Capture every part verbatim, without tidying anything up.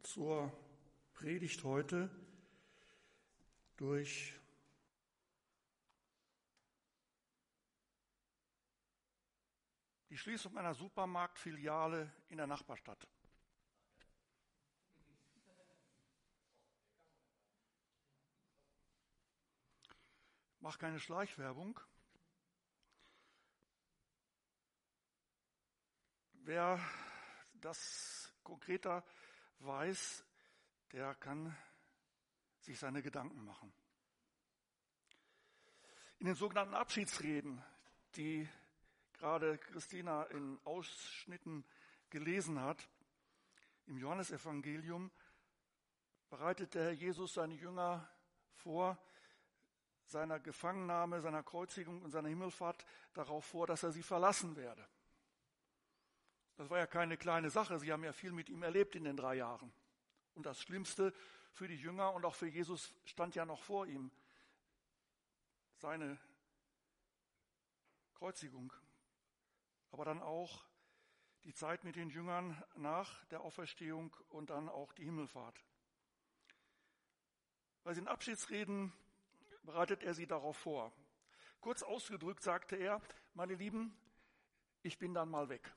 zur Predigt heute durch die Schließung einer Supermarktfiliale in der Nachbarstadt. Ich mache keine Schleichwerbung. Wer das konkreter weiß, der kann sich seine Gedanken machen. In den sogenannten Abschiedsreden, die gerade Christina in Ausschnitten gelesen hat, im Johannesevangelium, bereitet der Herr Jesus seine Jünger vor, seiner Gefangennahme, seiner Kreuzigung und seiner Himmelfahrt darauf vor, dass er sie verlassen werde. Das war ja keine kleine Sache. Sie haben ja viel mit ihm erlebt in den drei Jahren. Und das Schlimmste für die Jünger und auch für Jesus stand ja noch vor ihm. Seine Kreuzigung. Aber dann auch die Zeit mit den Jüngern nach der Auferstehung und dann auch die Himmelfahrt. Bei den Abschiedsreden bereitet er sie darauf vor. Kurz ausgedrückt sagte er, meine Lieben, ich bin dann mal weg.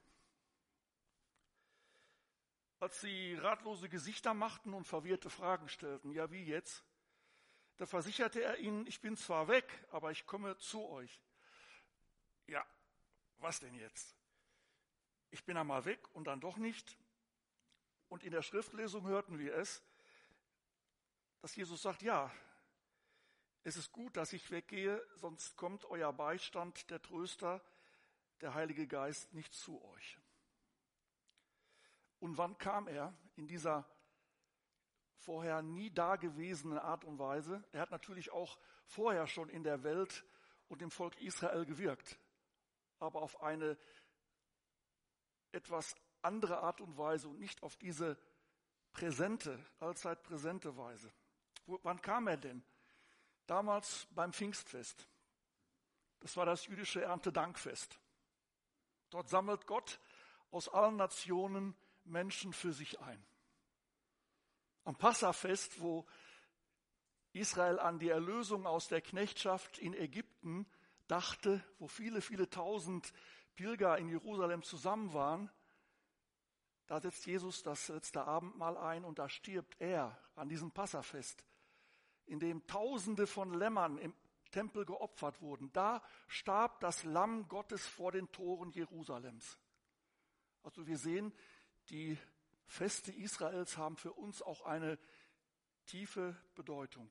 Als sie ratlose Gesichter machten und verwirrte Fragen stellten, ja wie jetzt, da versicherte er ihnen, ich bin zwar weg, aber ich komme zu euch. Ja, was denn jetzt? Ich bin einmal weg und dann doch nicht. Und in der Schriftlesung hörten wir es, dass Jesus sagt, ja, es ist gut, dass ich weggehe, sonst kommt euer Beistand, der Tröster, der Heilige Geist, nicht zu euch. Und wann kam er in dieser vorher nie dagewesenen Art und Weise? Er hat natürlich auch vorher schon in der Welt und im Volk Israel gewirkt, aber auf eine etwas andere Art und Weise und nicht auf diese präsente, allzeit präsente Weise. Wo, wann kam er denn? Damals beim Pfingstfest. Das war das jüdische Erntedankfest. Dort sammelt Gott aus allen Nationen Menschen für sich ein. Am Passafest, wo Israel an die Erlösung aus der Knechtschaft in Ägypten dachte, wo viele, viele tausend Pilger in Jerusalem zusammen waren, da setzt Jesus das letzte Abendmahl ein und da stirbt er an diesem Passafest, in dem Tausende von Lämmern im Tempel geopfert wurden. Da starb das Lamm Gottes vor den Toren Jerusalems. Also wir sehen, die Feste Israels haben für uns auch eine tiefe Bedeutung.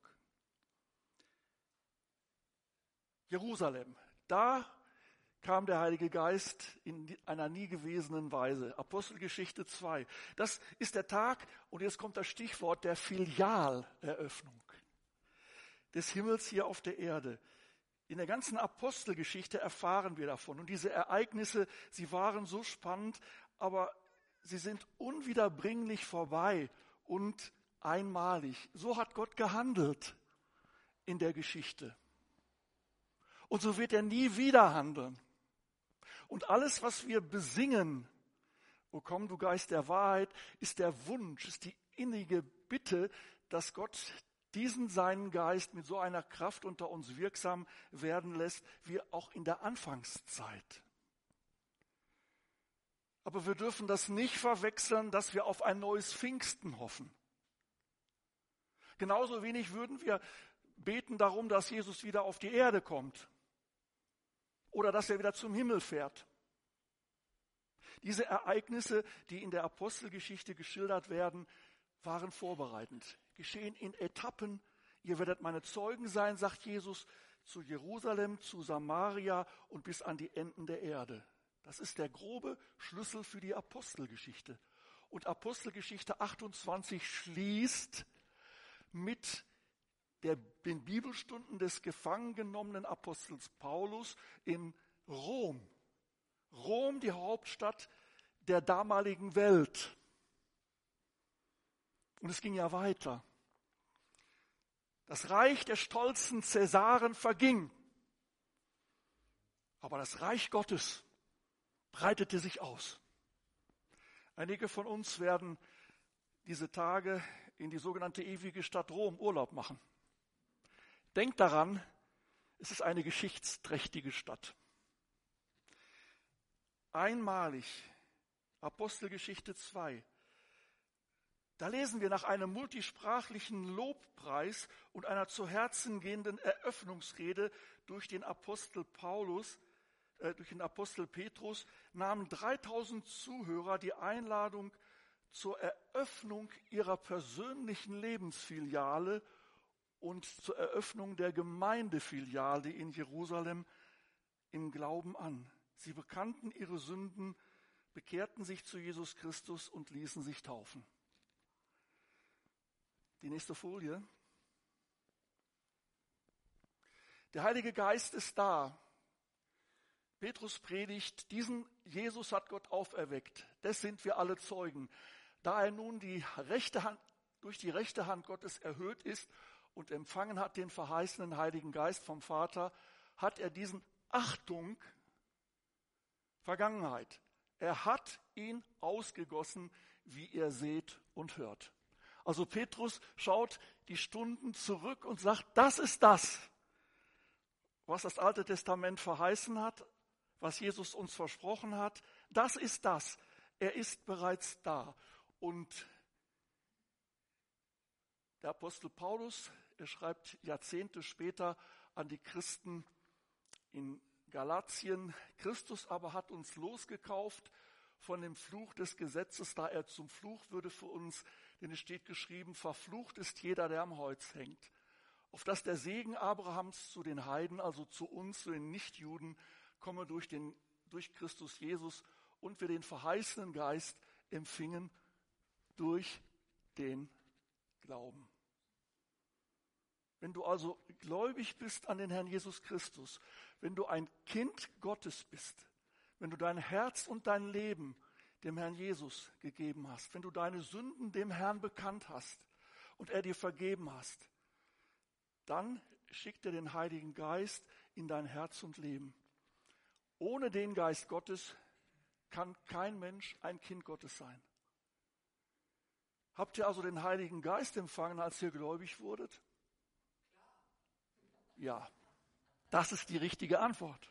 Jerusalem, da kam der Heilige Geist in einer nie gewesenen Weise. Apostelgeschichte zwei. Das ist der Tag, und jetzt kommt das Stichwort der Filialeröffnung des Himmels hier auf der Erde. In der ganzen Apostelgeschichte erfahren wir davon. Und diese Ereignisse, sie waren so spannend, aber sie sind unwiederbringlich vorbei und einmalig. So hat Gott gehandelt in der Geschichte. Und so wird er nie wieder handeln. Und alles, was wir besingen, O komm, du Geist der Wahrheit, ist der Wunsch, ist die innige Bitte, dass Gott diesen seinen Geist mit so einer Kraft unter uns wirksam werden lässt, wie auch in der Anfangszeit. Aber wir dürfen das nicht verwechseln, dass wir auf ein neues Pfingsten hoffen. Genauso wenig würden wir beten darum, dass Jesus wieder auf die Erde kommt oder dass er wieder zum Himmel fährt. Diese Ereignisse, die in der Apostelgeschichte geschildert werden, waren vorbereitend, geschehen in Etappen. Ihr werdet meine Zeugen sein, sagt Jesus, zu Jerusalem, zu Samaria und bis an die Enden der Erde. Das ist der grobe Schlüssel für die Apostelgeschichte. Und Apostelgeschichte achtundzwanzig schließt mit der, den Bibelstunden des gefangen genommenen Apostels Paulus in Rom. Rom, die Hauptstadt der damaligen Welt. Und es ging ja weiter. Das Reich der stolzen Cäsaren verging. Aber das Reich Gottes breitete sich aus. Einige von uns werden diese Tage in die sogenannte ewige Stadt Rom Urlaub machen. Denkt daran, es ist eine geschichtsträchtige Stadt. Einmalig, Apostelgeschichte zwei. Da lesen wir nach einem multisprachlichen Lobpreis und einer zu Herzen gehenden Eröffnungsrede durch den Apostel Paulus, äh, durch den Apostel Petrus, nahmen dreitausend Zuhörer die Einladung zur Eröffnung ihrer persönlichen Lebensfiliale und zur Eröffnung der Gemeindefiliale in Jerusalem im Glauben an. Sie bekannten ihre Sünden, bekehrten sich zu Jesus Christus und ließen sich taufen. Die nächste Folie. Der Heilige Geist ist da. Petrus predigt, diesen Jesus hat Gott auferweckt. Das sind wir alle Zeugen. Da er nun die rechte Hand, durch die rechte Hand Gottes erhöht ist und empfangen hat den verheißenen Heiligen Geist vom Vater, hat er diesen, Achtung, Vergangenheit. Er hat ihn ausgegossen, wie ihr seht und hört. Also Petrus schaut die Stunden zurück und sagt, das ist das, was das Alte Testament verheißen hat, was Jesus uns versprochen hat. Das ist das. Er ist bereits da. Und der Apostel Paulus, er schreibt Jahrzehnte später an die Christen in Galatien, Christus aber hat uns losgekauft von dem Fluch des Gesetzes, da er zum Fluch würde für uns, denn es steht geschrieben, verflucht ist jeder, der am Holz hängt. Auf dass der Segen Abrahams zu den Heiden, also zu uns, zu den Nichtjuden, komme durch, den, durch Christus Jesus und wir den verheißenen Geist empfingen durch den Glauben. Wenn du also gläubig bist an den Herrn Jesus Christus, wenn du ein Kind Gottes bist, wenn du dein Herz und dein Leben dem Herrn Jesus gegeben hast, wenn du deine Sünden dem Herrn bekannt hast und er dir vergeben hast, dann schickt er den Heiligen Geist in dein Herz und Leben. Ohne den Geist Gottes kann kein Mensch ein Kind Gottes sein. Habt ihr also den Heiligen Geist empfangen, als ihr gläubig wurdet? Ja, das ist die richtige Antwort.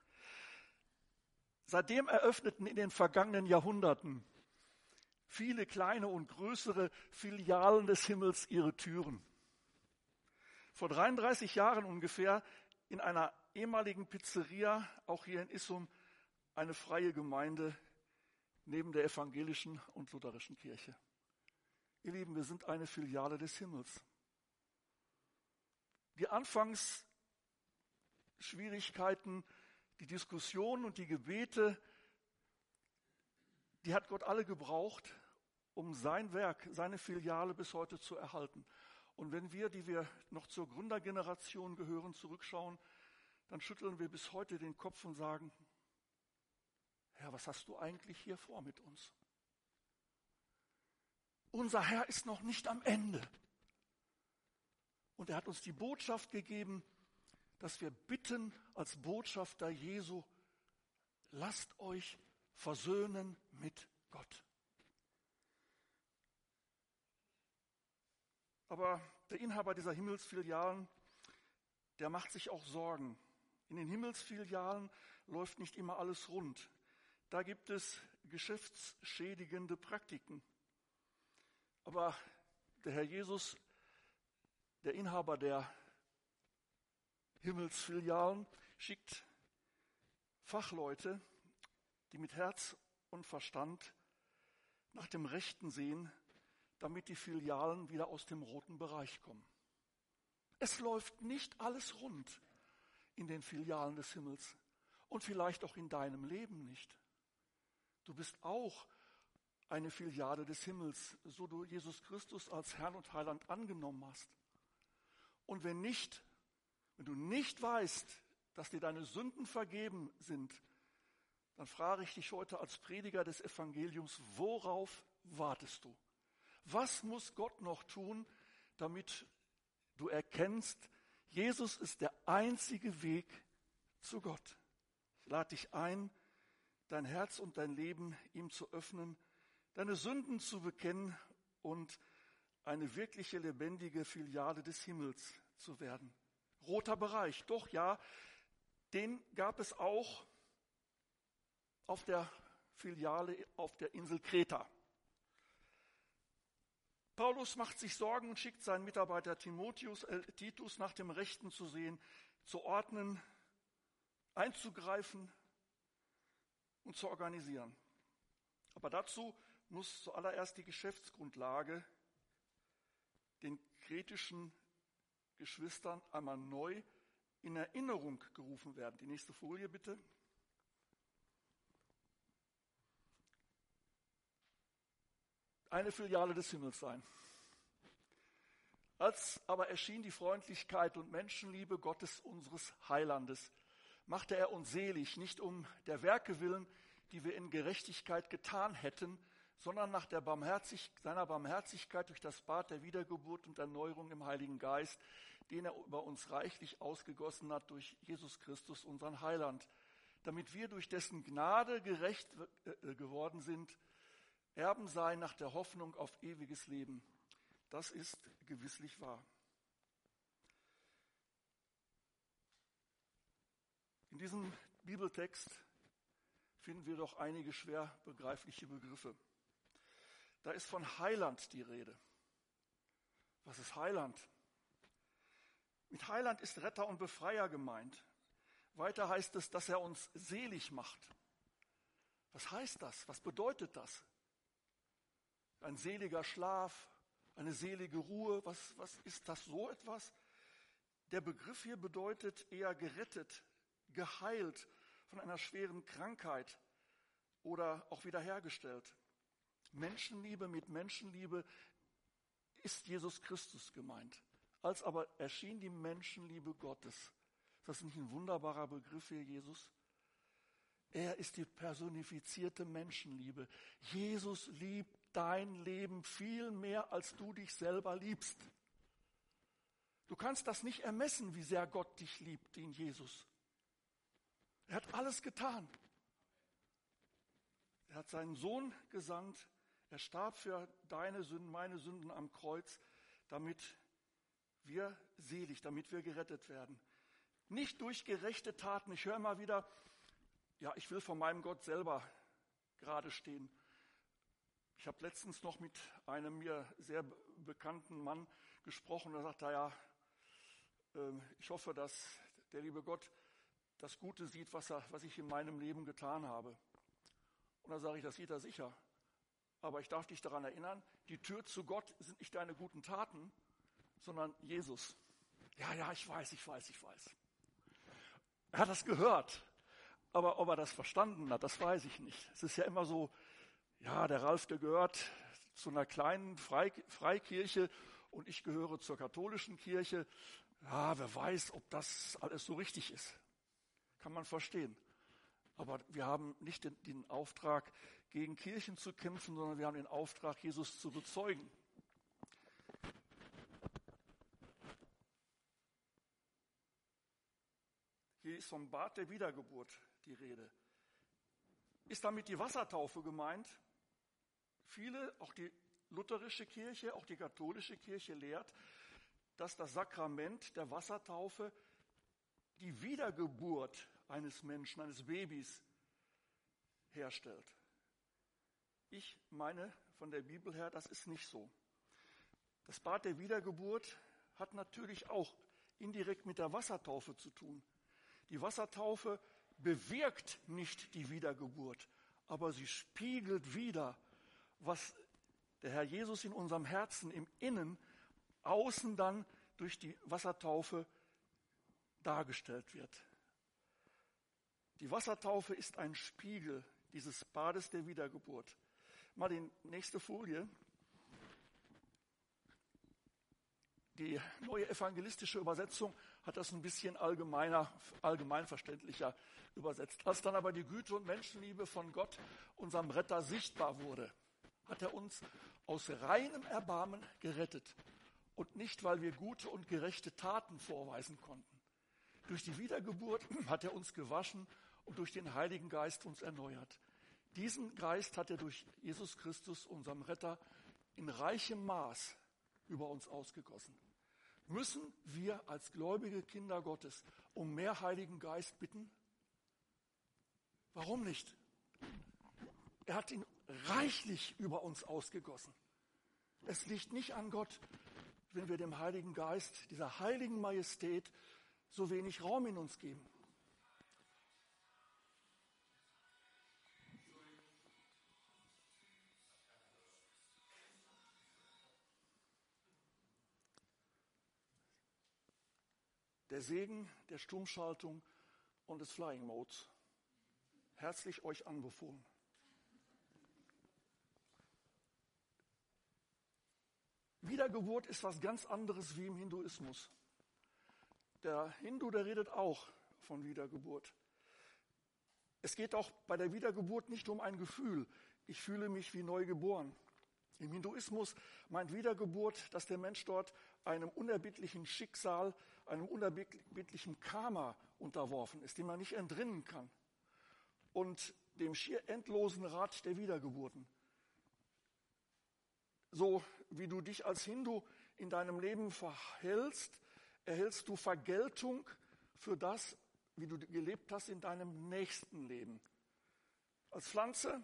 Seitdem eröffneten in den vergangenen Jahrhunderten viele kleine und größere Filialen des Himmels ihre Türen. Vor dreiunddreißig Jahren ungefähr in einer ehemaligen Pizzeria, auch hier in Issum, eine freie Gemeinde neben der evangelischen und lutherischen Kirche. Ihr Lieben, wir sind eine Filiale des Himmels. Die Anfangsschwierigkeiten, die Diskussionen und die Gebete, die hat Gott alle gebraucht, um sein Werk, seine Filiale bis heute zu erhalten. Und wenn wir, die wir noch zur Gründergeneration gehören, zurückschauen, dann schütteln wir bis heute den Kopf und sagen, Herr, was hast du eigentlich hier vor mit uns? Unser Herr ist noch nicht am Ende. Und er hat uns die Botschaft gegeben, dass wir bitten als Botschafter Jesu, lasst euch versöhnen mit Gott. Aber der Inhaber dieser Himmelsfilialen, der macht sich auch Sorgen. In den Himmelsfilialen läuft nicht immer alles rund. Da gibt es geschäftsschädigende Praktiken. Aber der Herr Jesus, der Inhaber der Himmelsfilialen, schickt Fachleute, die mit Herz und Verstand nach dem Rechten sehen, damit die Filialen wieder aus dem roten Bereich kommen. Es läuft nicht alles rund in den Filialen des Himmels und vielleicht auch in deinem Leben nicht. Du bist auch eine Filiale des Himmels, so du Jesus Christus als Herrn und Heiland angenommen hast. Und wenn nicht, wenn du nicht weißt, dass dir deine Sünden vergeben sind, dann frage ich dich heute als Prediger des Evangeliums, worauf wartest du? Was muss Gott noch tun, damit du erkennst, Jesus ist der einzige Weg zu Gott? Ich lade dich ein, dein Herz und dein Leben ihm zu öffnen, deine Sünden zu bekennen und eine wirkliche lebendige Filiale des Himmels zu werden. Roter Bereich, doch ja, den gab es auch auf der Filiale auf der Insel Kreta. Paulus macht sich Sorgen und schickt seinen Mitarbeiter Timotheus, äh, Titus nach dem Rechten zu sehen, zu ordnen, einzugreifen und zu organisieren. Aber dazu muss zuallererst die Geschäftsgrundlage den kretischen Geschwistern einmal neu in Erinnerung gerufen werden. Die nächste Folie bitte. Eine Filiale des Himmels sein. Als aber erschien die Freundlichkeit und Menschenliebe Gottes unseres Heilandes, machte er uns selig, nicht um der Werke willen, die wir in Gerechtigkeit getan hätten, sondern nach der Barmherzig, seiner Barmherzigkeit durch das Bad der Wiedergeburt und Erneuerung im Heiligen Geist, den er über uns reichlich ausgegossen hat durch Jesus Christus, unseren Heiland, damit wir durch dessen Gnade gerecht geworden sind, Erben sein nach der Hoffnung auf ewiges Leben. Das ist gewisslich wahr. In diesem Bibeltext finden wir doch einige schwer begreifliche Begriffe. Da ist von Heiland die Rede. Was ist Heiland? Mit Heiland ist Retter und Befreier gemeint. Weiter heißt es, dass er uns selig macht. Was heißt das? Was bedeutet das? Ein seliger Schlaf, eine selige Ruhe, was, was ist das so etwas? Der Begriff hier bedeutet eher gerettet, geheilt von einer schweren Krankheit oder auch wiederhergestellt. Menschenliebe mit Menschenliebe ist Jesus Christus gemeint. Als aber erschien die Menschenliebe Gottes. Ist das nicht ein wunderbarer Begriff hier, Jesus? Er ist die personifizierte Menschenliebe. Jesus liebt dein Leben viel mehr, als du dich selber liebst. Du kannst das nicht ermessen, wie sehr Gott dich liebt, den Jesus. Er hat alles getan. Er hat seinen Sohn gesandt. Er starb für deine Sünden, meine Sünden am Kreuz, damit wir selig, damit wir gerettet werden. Nicht durch gerechte Taten. Ich höre immer wieder, ja, ich will vor meinem Gott selber gerade stehen. Ich habe letztens noch mit einem mir sehr bekannten Mann gesprochen. Da sagt er, ja, ich hoffe, dass der liebe Gott das Gute sieht, was, er, was ich in meinem Leben getan habe. Und da sage ich, das sieht er sicher. Aber ich darf dich daran erinnern, die Tür zu Gott sind nicht deine guten Taten, sondern Jesus. Ja, ja, ich weiß, ich weiß, ich weiß. Er hat das gehört. Aber ob er das verstanden hat, das weiß ich nicht. Es ist ja immer so, ja, der Ralf, der gehört zu einer kleinen Freikirche und ich gehöre zur katholischen Kirche. Ja, wer weiß, ob das alles so richtig ist. Kann man verstehen. Aber wir haben nicht den, den Auftrag, gegen Kirchen zu kämpfen, sondern wir haben den Auftrag, Jesus zu bezeugen. Hier ist vom Bad der Wiedergeburt die Rede. Ist damit die Wassertaufe gemeint? Viele, auch die lutherische Kirche, auch die katholische Kirche lehrt, dass das Sakrament der Wassertaufe die Wiedergeburt eines Menschen, eines Babys herstellt. Ich meine von der Bibel her, das ist nicht so. Das Bad der Wiedergeburt hat natürlich auch indirekt mit der Wassertaufe zu tun. Die Wassertaufe bewirkt nicht die Wiedergeburt, aber sie spiegelt wider, was der Herr Jesus in unserem Herzen im Innen, außen dann durch die Wassertaufe dargestellt wird. Die Wassertaufe ist ein Spiegel dieses Bades der Wiedergeburt. Mal die nächste Folie. Die neue evangelistische Übersetzung hat das ein bisschen allgemeiner, allgemeinverständlicher übersetzt. Als dann aber die Güte und Menschenliebe von Gott, unserem Retter, sichtbar wurde, hat er uns aus reinem Erbarmen gerettet. Und nicht, weil wir gute und gerechte Taten vorweisen konnten. Durch die Wiedergeburt hat er uns gewaschen und durch den Heiligen Geist uns erneuert. Diesen Geist hat er durch Jesus Christus, unserem Retter, in reichem Maß über uns ausgegossen. Müssen wir als gläubige Kinder Gottes um mehr Heiligen Geist bitten? Warum nicht? Er hat ihn reichlich über uns ausgegossen. Es liegt nicht an Gott, wenn wir dem Heiligen Geist, dieser heiligen Majestät, so wenig Raum in uns geben. Der Segen der Stummschaltung und des Flying Modes. Herzlich euch anbefohlen. Wiedergeburt ist was ganz anderes wie im Hinduismus. Der Hindu, der redet auch von Wiedergeburt. Es geht auch bei der Wiedergeburt nicht um ein Gefühl. Ich fühle mich wie neu geboren. Im Hinduismus meint Wiedergeburt, dass der Mensch dort einem unerbittlichen Schicksal, einem unerbittlichen Karma unterworfen ist, dem man nicht entrinnen kann. Und dem schier endlosen Rad der Wiedergeburten. So wie du dich als Hindu in deinem Leben verhältst, erhältst du Vergeltung für das, wie du gelebt hast in deinem nächsten Leben. Als Pflanze,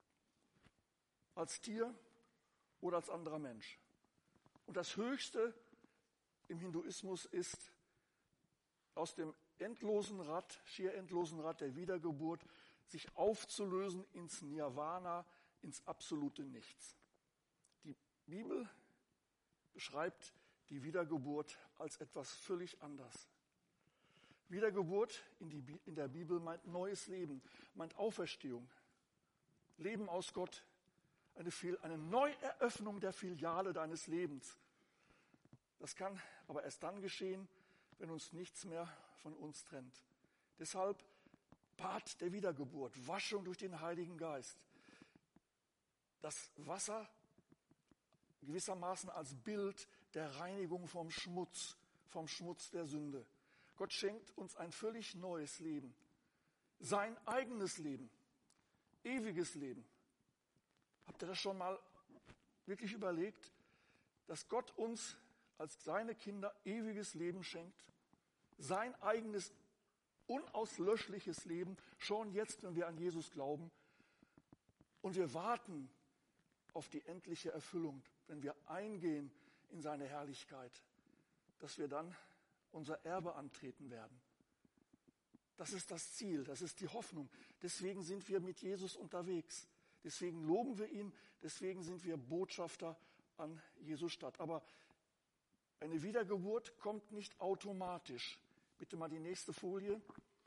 als Tier oder als anderer Mensch. Und das Höchste im Hinduismus ist, aus dem endlosen Rad, schier endlosen Rad der Wiedergeburt, sich aufzulösen ins Nirvana, ins absolute Nichts. Die Bibel beschreibt die Wiedergeburt als etwas völlig anderes. Wiedergeburt in, die, in der Bibel meint neues Leben, meint Auferstehung, Leben aus Gott, eine, eine Neueröffnung der Filiale deines Lebens. Das kann aber erst dann geschehen, wenn uns nichts mehr von uns trennt. Deshalb Bad der Wiedergeburt, Waschung durch den Heiligen Geist. Das Wasser gewissermaßen als Bild der Reinigung vom Schmutz, vom Schmutz der Sünde. Gott schenkt uns ein völlig neues Leben, sein eigenes Leben, ewiges Leben. Habt ihr das schon mal wirklich überlegt, dass Gott uns als seine Kinder ewiges Leben schenkt? Sein eigenes, unauslöschliches Leben, schon jetzt, wenn wir an Jesus glauben. Und wir warten auf die endliche Erfüllung, wenn wir eingehen in seine Herrlichkeit, dass wir dann unser Erbe antreten werden. Das ist das Ziel, das ist die Hoffnung. Deswegen sind wir mit Jesus unterwegs. Deswegen loben wir ihn, deswegen sind wir Botschafter an Jesu Stadt. Aber eine Wiedergeburt kommt nicht automatisch. Bitte mal die nächste Folie.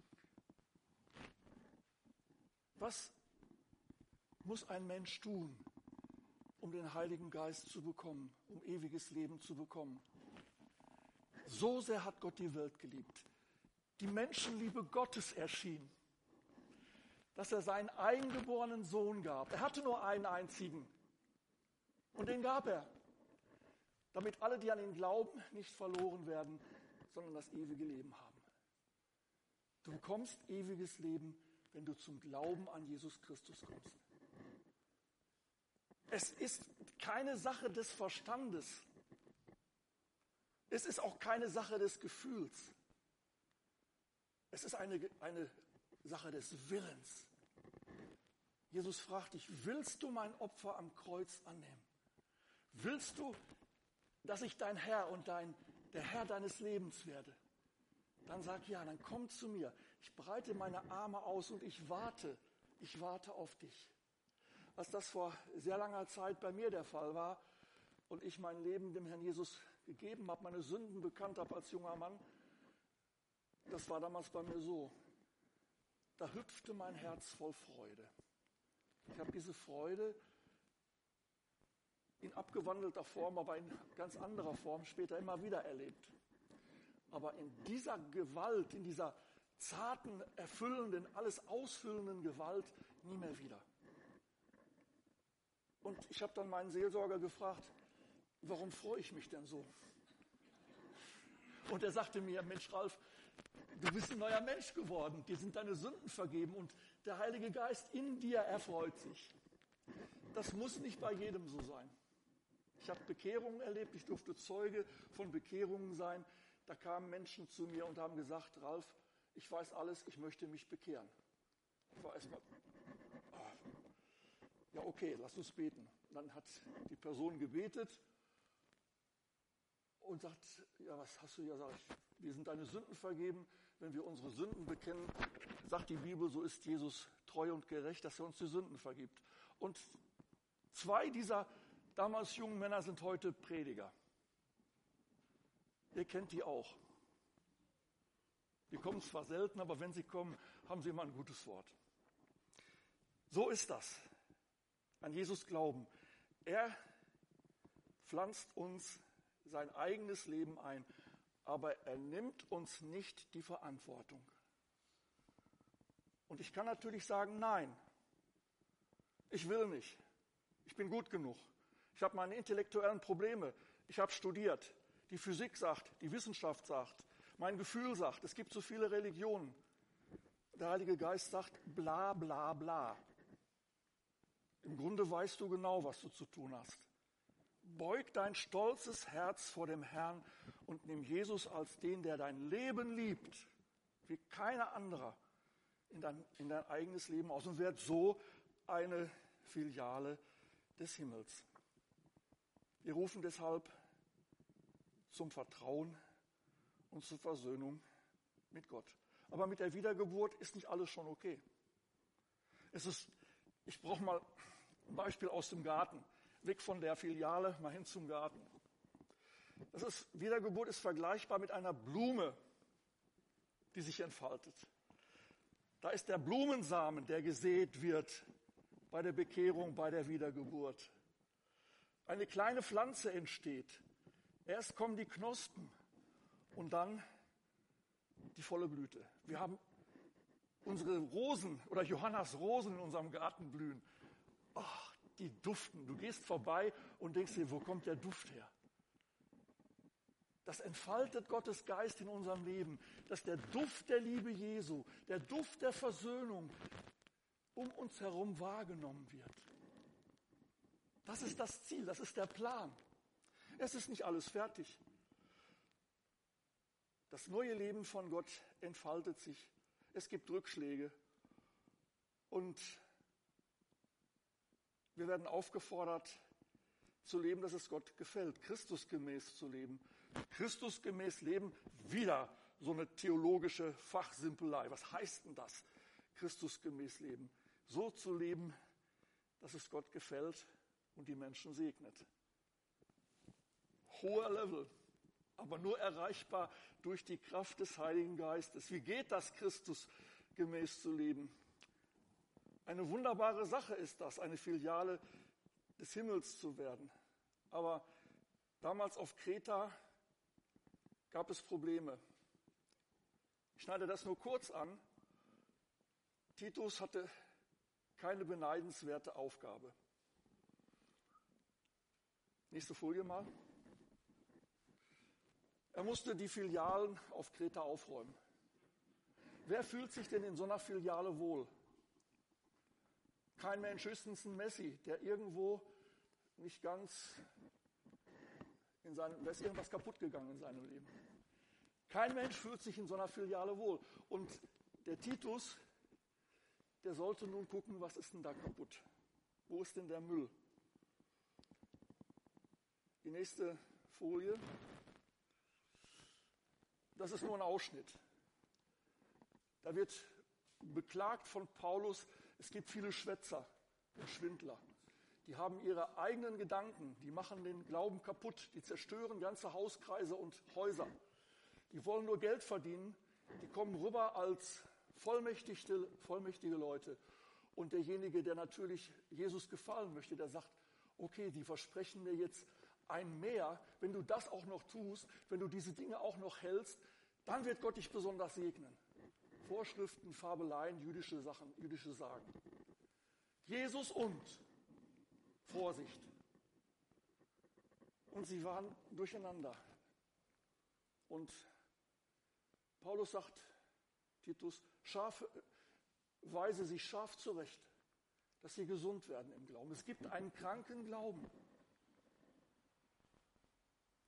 Was muss ein Mensch tun, um den Heiligen Geist zu bekommen, um ewiges Leben zu bekommen? So sehr hat Gott die Welt geliebt. Die Menschenliebe Gottes erschien, dass er seinen eingeborenen Sohn gab. Er hatte nur einen einzigen und den gab er, damit alle, die an ihn glauben, nicht verloren werden, sondern das ewige Leben haben. Du bekommst ewiges Leben, wenn du zum Glauben an Jesus Christus kommst. Es ist keine Sache des Verstandes. Es ist auch keine Sache des Gefühls. Es ist eine, eine Sache des Willens. Jesus fragt dich, willst du mein Opfer am Kreuz annehmen? Willst du, dass ich dein Herr und dein, der Herr deines Lebens werde? Dann sag ja, dann komm zu mir. Ich breite meine Arme aus und ich warte. Ich warte auf dich. Als das vor sehr langer Zeit bei mir der Fall war und ich mein Leben dem Herrn Jesus gegeben habe, meine Sünden bekannt habe als junger Mann, das war damals bei mir so. Da hüpfte mein Herz voll Freude. Ich habe diese Freude in abgewandelter Form, aber in ganz anderer Form später immer wieder erlebt. Aber in dieser Gewalt, in dieser zarten, erfüllenden, alles ausfüllenden Gewalt nie mehr wieder. Und ich habe dann meinen Seelsorger gefragt, warum freue ich mich denn so? Und er sagte mir, Mensch Ralf, du bist ein neuer Mensch geworden, dir sind deine Sünden vergeben und der Heilige Geist in dir erfreut sich. Das muss nicht bei jedem so sein. Ich habe Bekehrungen erlebt, ich durfte Zeuge von Bekehrungen sein. Da kamen Menschen zu mir und haben gesagt, Ralf, ich weiß alles, ich möchte mich bekehren. Ich war erstmal, ah, ja okay, lass uns beten. Dann hat die Person gebetet und sagt, ja, was hast du ja gesagt? Wir sind deine Sünden vergeben. Wenn wir unsere Sünden bekennen, sagt die Bibel, so ist Jesus treu und gerecht, dass er uns die Sünden vergibt. Und zwei dieser damals jungen Männer sind heute Prediger. Ihr kennt die auch. Die kommen zwar selten, aber wenn sie kommen, haben sie immer ein gutes Wort. So ist das. An Jesus glauben. Er pflanzt uns sein eigenes Leben ein, aber er nimmt uns nicht die Verantwortung. Und ich kann natürlich sagen, nein, ich will nicht. Ich bin gut genug. Ich habe meine intellektuellen Probleme. Ich habe studiert. Die Physik sagt, die Wissenschaft sagt, mein Gefühl sagt, es gibt so viele Religionen. Der Heilige Geist sagt, bla bla bla. Im Grunde weißt du genau, was du zu tun hast. Beug dein stolzes Herz vor dem Herrn und nimm Jesus als den, der dein Leben liebt, wie keiner anderer, in dein, in dein eigenes Leben aus und werd so eine Filiale des Himmels. Wir rufen deshalb zum Vertrauen und zur Versöhnung mit Gott. Aber mit der Wiedergeburt ist nicht alles schon okay. Es ist, ich brauche mal ein Beispiel aus dem Garten. Weg von der Filiale, mal hin zum Garten. Das ist, Wiedergeburt ist vergleichbar mit einer Blume, die sich entfaltet. Da ist der Blumensamen, der gesät wird bei der Bekehrung, bei der Wiedergeburt. Eine kleine Pflanze entsteht. Erst kommen die Knospen und dann die volle Blüte. Wir haben unsere Rosen oder Johannas Rosen in unserem Garten blühen. Ach, die duften. Du gehst vorbei und denkst dir, wo kommt der Duft her? Das entfaltet Gottes Geist in unserem Leben, dass der Duft der Liebe Jesu, der Duft der Versöhnung um uns herum wahrgenommen wird. Das ist das Ziel, das ist der Plan. Es ist nicht alles fertig. Das neue Leben von Gott entfaltet sich. Es gibt Rückschläge. Und wir werden aufgefordert zu leben, dass es Gott gefällt, Christusgemäß zu leben. Christusgemäß leben, wieder so eine theologische Fachsimpelei. Was heißt denn das? Christusgemäß leben. So zu leben, dass es Gott gefällt und die Menschen segnet. Hoher Level, aber nur erreichbar durch die Kraft des Heiligen Geistes. Wie geht das, Christusgemäß zu leben? Eine wunderbare Sache ist das, eine Filiale des Himmels zu werden. Aber damals auf Kreta gab es Probleme. Ich schneide das nur kurz an. Titus hatte keine beneidenswerte Aufgabe. Nächste Folie mal. Er musste die Filialen auf Kreta aufräumen. Wer fühlt sich denn in so einer Filiale wohl? Kein Mensch, höchstens ein Messi, der irgendwo nicht ganz, in seinem, da ist irgendwas kaputt gegangen in seinem Leben. Kein Mensch fühlt sich in so einer Filiale wohl. Und der Titus, der sollte nun gucken, was ist denn da kaputt? Wo ist denn der Müll? Die nächste Folie. Das ist nur ein Ausschnitt. Da wird beklagt von Paulus, es gibt viele Schwätzer und Schwindler. Die haben ihre eigenen Gedanken, die machen den Glauben kaputt, die zerstören ganze Hauskreise und Häuser. Die wollen nur Geld verdienen, die kommen rüber als vollmächtige, vollmächtige Leute. Und derjenige, der natürlich Jesus gefallen möchte, der sagt, okay, die versprechen mir jetzt ein Mehr, wenn du das auch noch tust, wenn du diese Dinge auch noch hältst, dann wird Gott dich besonders segnen. Vorschriften, Fabeleien, jüdische Sachen, jüdische Sagen. Jesus und Vorsicht. Und sie waren durcheinander. Und Paulus sagt, Titus, scharf, weise sie scharf zurecht, dass sie gesund werden im Glauben. Es gibt einen kranken Glauben.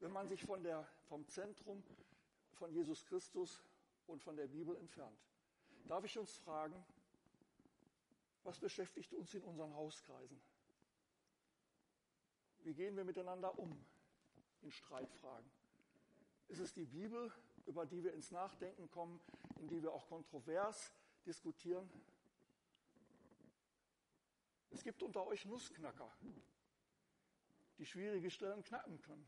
wenn man sich von der, vom Zentrum von Jesus Christus und von der Bibel entfernt. Darf ich uns fragen, was beschäftigt uns in unseren Hauskreisen? Wie gehen wir miteinander um in Streitfragen? Ist es die Bibel, über die wir ins Nachdenken kommen, in die wir auch kontrovers diskutieren? Es gibt unter euch Nussknacker, die schwierige Stellen knacken können.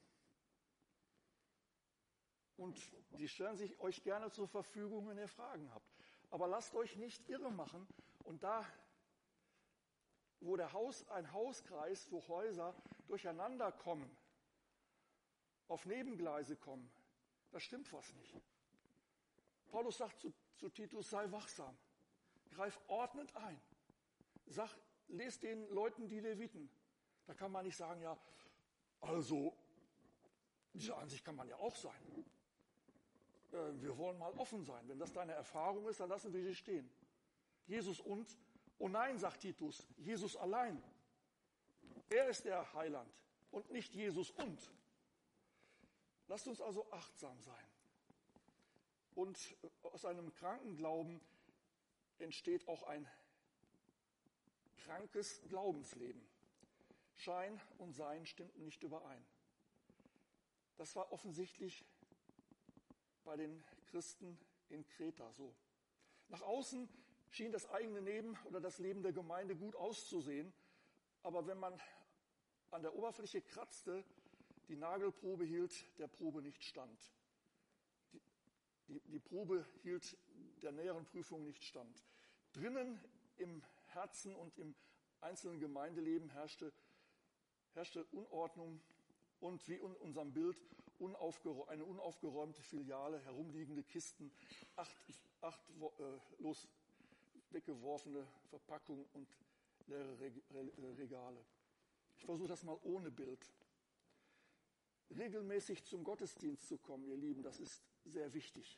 Und die stellen sich euch gerne zur Verfügung, wenn ihr Fragen habt. Aber lasst euch nicht irre machen. Und da, wo der Haus, ein Hauskreis, wo Häuser durcheinander kommen, auf Nebengleise kommen, da stimmt was nicht. Paulus sagt zu, zu Titus, sei wachsam, greif ordnend ein. Sag, lest den Leuten die Leviten. Da kann man nicht sagen, ja, also, diese Ansicht kann man ja auch sein. Äh, wir wollen mal offen sein. Wenn das deine Erfahrung ist, dann lassen wir sie stehen. Jesus und, oh nein, sagt Titus, Jesus allein. Er ist der Heiland und nicht Jesus und. Lasst uns also achtsam sein. Und aus einem kranken Glauben entsteht auch ein krankes Glaubensleben. Schein und Sein stimmten nicht überein. Das war offensichtlich bei den Christen in Kreta so. Nach außen schien das eigene Leben oder das Leben der Gemeinde gut auszusehen, aber wenn man an der Oberfläche kratzte, die Nagelprobe hielt, der Probe nicht stand. Die, die, die Probe hielt der näheren Prüfung nicht stand. Drinnen im Herzen und im einzelnen Gemeindeleben herrschte, herrschte Unordnung und wie in unserem Bild unaufgerä- eine unaufgeräumte Filiale, herumliegende Kisten, acht, acht äh, los weggeworfene Verpackungen und leere Regale. Ich versuche das mal ohne Bild. Regelmäßig zum Gottesdienst zu kommen, ihr Lieben, das ist sehr wichtig.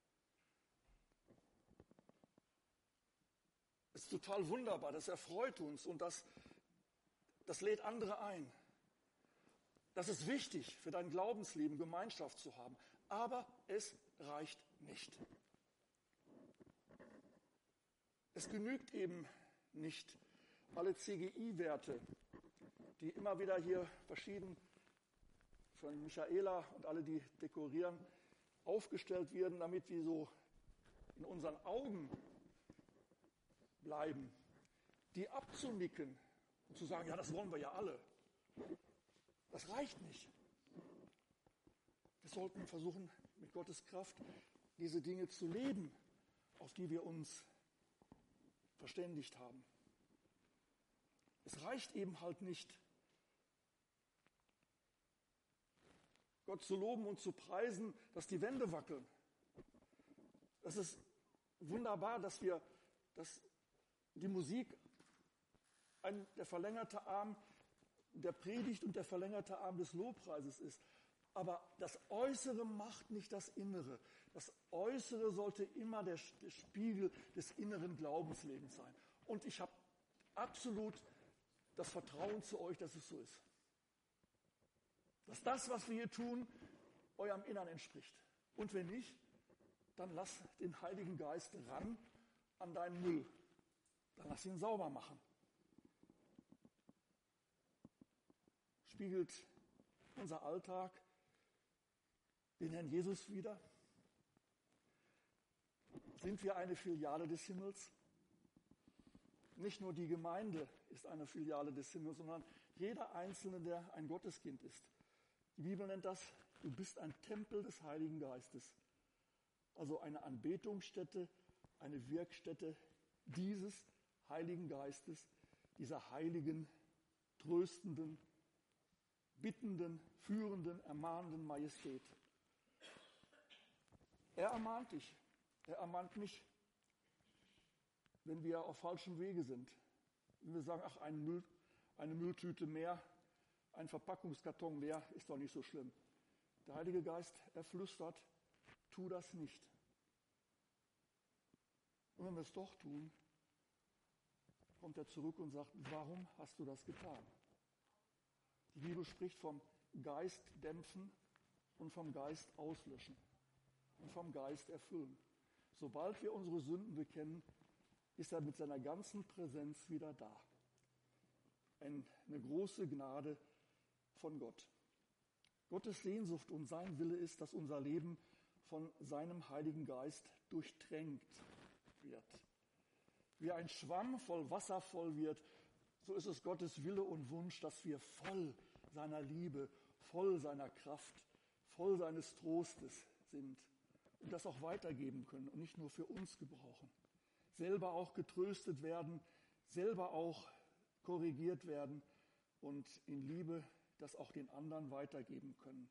Es ist total wunderbar, das erfreut uns und das, das lädt andere ein. Das ist wichtig für dein Glaubensleben, Gemeinschaft zu haben. Aber es reicht nicht. Es genügt eben nicht, alle C G I-Werte, die immer wieder hier verschieden von Michaela und alle, die dekorieren, aufgestellt werden, damit wir so in unseren Augen bleiben, die abzunicken und zu sagen, ja, das wollen wir ja alle. Das reicht nicht. Wir sollten versuchen, mit Gottes Kraft diese Dinge zu leben, auf die wir uns verständigt haben. Es reicht eben halt nicht, Gott zu loben und zu preisen, dass die Wände wackeln. Das ist wunderbar, dass wir, dass die Musik ein, der verlängerte Arm der Predigt und der verlängerte Arm des Lobpreises ist. Aber das Äußere macht nicht das Innere. Das Äußere sollte immer der, der Spiegel des inneren Glaubenslebens sein. Und ich habe absolut das Vertrauen zu euch, dass es so ist. Dass das, was wir hier tun, eurem Innern entspricht. Und wenn nicht, dann lass den Heiligen Geist ran an deinen Müll. Dann lass ihn sauber machen. Spiegelt unser Alltag den Herrn Jesus wider? Sind wir eine Filiale des Himmels? Nicht nur die Gemeinde ist eine Filiale des Himmels, sondern jeder Einzelne, der ein Gotteskind ist. Die Bibel nennt das, du bist ein Tempel des Heiligen Geistes. Also eine Anbetungsstätte, eine Wirkstätte dieses Heiligen Geistes, dieser heiligen, tröstenden, bittenden, führenden, ermahnenden Majestät. Er ermahnt dich, er ermahnt mich, wenn wir auf falschem Wege sind. Wenn wir sagen, ach, ein Müll, eine Mülltüte mehr, ein Verpackungskarton mehr, ist doch nicht so schlimm. Der Heilige Geist, er flüstert, tu das nicht. Und wenn wir es doch tun, kommt er zurück und sagt, warum hast du das getan? Die Bibel spricht vom Geist dämpfen und vom Geist auslöschen und vom Geist erfüllen. Sobald wir unsere Sünden bekennen, ist er mit seiner ganzen Präsenz wieder da. Eine große Gnade von Gott. Gottes Sehnsucht und sein Wille ist, dass unser Leben von seinem Heiligen Geist durchtränkt wird. Wie ein Schwamm voll Wasser voll wird, so ist es Gottes Wille und Wunsch, dass wir voll seiner Liebe, voll seiner Kraft, voll seines Trostes sind und das auch weitergeben können und nicht nur für uns gebrauchen. Selber auch getröstet werden, selber auch korrigiert werden und in Liebe das auch den anderen weitergeben können.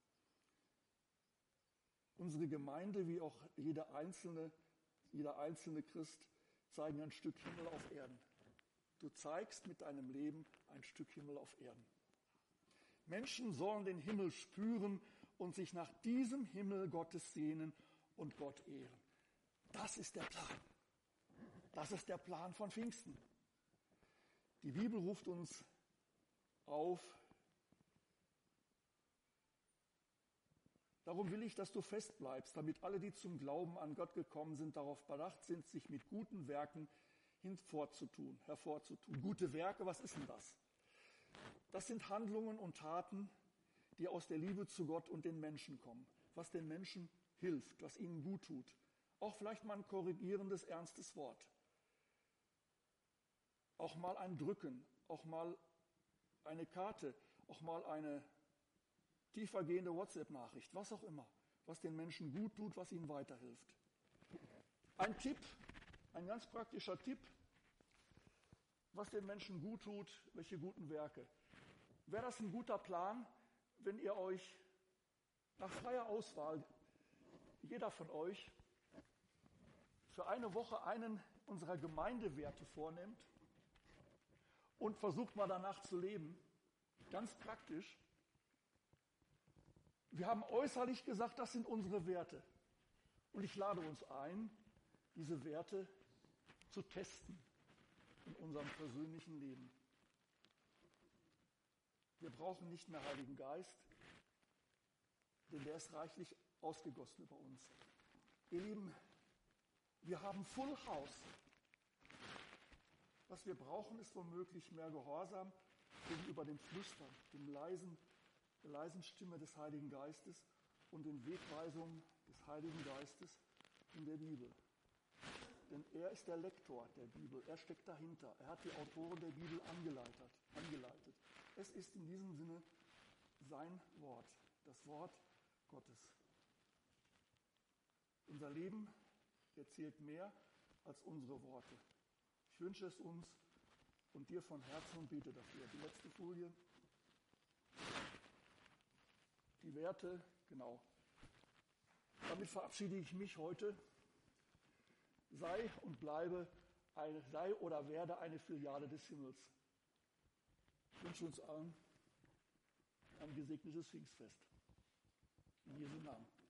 Unsere Gemeinde, wie auch jeder einzelne, jeder einzelne Christ, zeigen ein Stück Himmel auf Erden. Du zeigst mit deinem Leben ein Stück Himmel auf Erden. Menschen sollen den Himmel spüren und sich nach diesem Himmel Gottes sehnen und Gott ehren. Das ist der Plan. Das ist der Plan von Pfingsten. Die Bibel ruft uns auf. Darum will ich, dass du fest bleibst, damit alle, die zum Glauben an Gott gekommen sind, darauf bedacht sind, sich mit guten Werken hinvorzutun, hervorzutun. Gute Werke, was ist denn das? Das sind Handlungen und Taten, die aus der Liebe zu Gott und den Menschen kommen, was den Menschen hilft, was ihnen gut tut. Auch vielleicht mal ein korrigierendes, ernstes Wort. Auch mal ein Drücken, auch mal eine Karte, auch mal eine tiefergehende WhatsApp-Nachricht, was auch immer, was den Menschen gut tut, was ihnen weiterhilft. Ein Tipp, ein ganz praktischer Tipp, was den Menschen gut tut, welche guten Werke. Wäre das ein guter Plan, wenn ihr euch nach freier Auswahl, jeder von euch, für eine Woche einen unserer Gemeindewerte vornimmt und versucht mal danach zu leben, ganz praktisch. Wir haben äußerlich gesagt, das sind unsere Werte. Und ich lade uns ein, diese Werte zu testen in unserem persönlichen Leben. Wir brauchen nicht mehr Heiligen Geist, denn der ist reichlich ausgegossen über uns. Ihr Lieben, wir haben Full House. Was wir brauchen, ist womöglich mehr Gehorsam gegenüber dem Flüstern, dem leisen, der leisen Stimme des Heiligen Geistes und den Wegweisungen des Heiligen Geistes in der Bibel. Denn er ist der Lektor der Bibel, er steckt dahinter, er hat die Autoren der Bibel angeleitet. angeleitet. Es ist in diesem Sinne sein Wort, das Wort Gottes. Unser Leben erzählt mehr als unsere Worte. Ich wünsche es uns und dir von Herzen und bete dafür. Die letzte Folie. Die Werte, genau. Damit verabschiede ich mich heute. Sei und bleibe, eine, sei oder werde eine Filiale des Himmels. Ich wünsche uns allen ein gesegnetes Pfingstfest. In Jesu Namen.